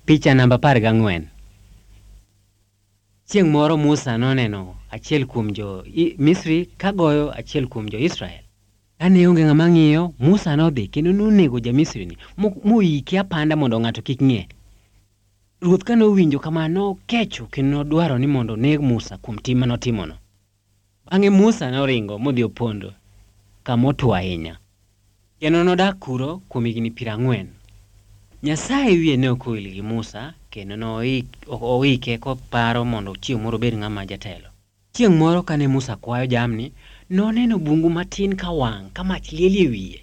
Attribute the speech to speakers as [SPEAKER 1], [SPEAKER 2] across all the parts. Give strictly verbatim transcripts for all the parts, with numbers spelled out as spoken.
[SPEAKER 1] Picha namba apar gang'wen. Chieng' moro Musa noneno achiel kuom jo Misri kagoyo achiel kuom jo Israel. Kane onge ng'ama ng'iyo, Musa nodhi kendo nonego ja Misri ni moike apanda mondo ng'ato kik ng'e. Ruoth kane owinjo kamano kecho kendo nodwaro ni mondo neg Musa kuom tim manotimono. Bang'e Musa noringo modhi opondo kama otwo ahinya. Kendo nodak kuro kuom higni piero ang'wen. Nyasaye wiye ne ok owil gi Musa kendo noike koparo mondo chieng' moro obed ng'ama jatelo. Chieng' moro kane Musa kwayo jamni, noneno bungu matin ka wang' ka mach liel e wiye.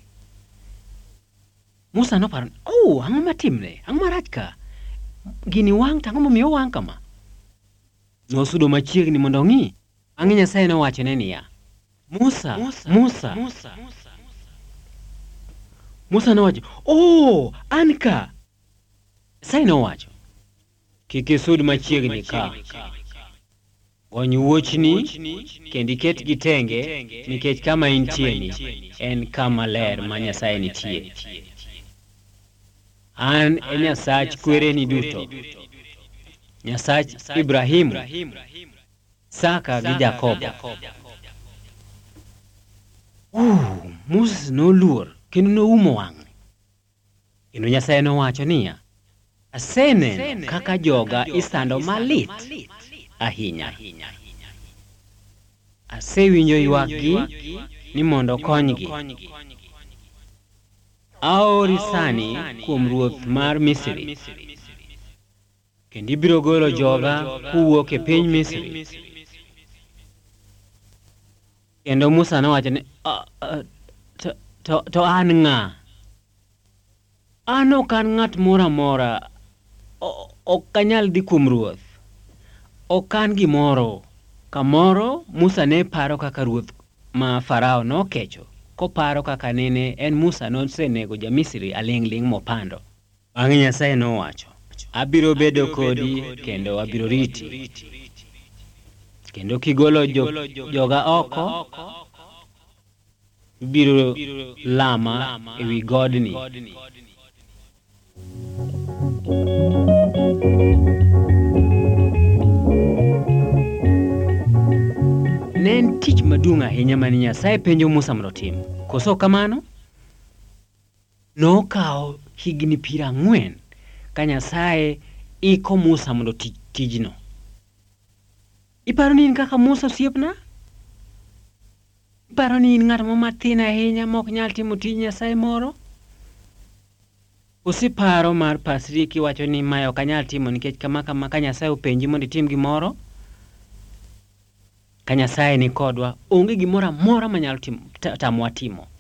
[SPEAKER 1] Musa noparo, "Oh, ang'o matimre? Ang'o marach ka? Gini wang' tang'o momiyo wang' kama?" Nosudo machiegni mondo ong'i. Bang'e Nyasaye nowachone niya, "Musa, Musa, Musa." Musa, Musa nowacho, "Oh, an ka." Nyasaye nowacho, "Kik isud machiegni ka. Gony wuochni kendo iket gitenge nikech kama intie ni en kama ler ma Nyasaye nitie. An e Nyasach kwereni duto, Nyasach Ibrahimu, Saka gi Jakobo." Uh, Musa noluor kendo noumo wang'e. Kendo Nyasaye nowacho niya, "Aseneno kaka joga isando malit ahinya. Asewinjo ywakgi ni mondo konygi. Aori sani kuom ruoth mar Misri, kendo ibiro golo joga kowuok e piny Misri." Kendo Musa nowacho ni, to, to, to an ng'a? An ok an ng'at moro amora. Ok anyal dhi kuom ruoth. Ok an gimoro. Kamoro Musa ne paro kaka ruoth ma Farao nokecho, koparo kaka nene en Musa nosenego ja Misri aling' ling' mopando. Bang'e Nyasaye nowacho, "Abiro bedo kodi kendo abiro riti. Kendo kigolo jo, joga oko, ibiro lama ewi godni." Ne en tich maduong' ahinya mane Nyasaye penjo Musa mondo otim. Koso kamano, nokawo higni piero ang'wen ka Nyasaye iko Musa mondo tich tijno. Iparo ni in kaka Musa osiepna? Iparo ni in ng'at matin ahinya mok nyal timo tij Nyasaye moro? Osiparo mar pasri kiwacho ni ma ok anyal timo nikech kama kama ka Nyasaye openji mondo itim gimoro? Ka Nyasaye ni kodwa, onge gimoro amora manyalo timo tamwa timo.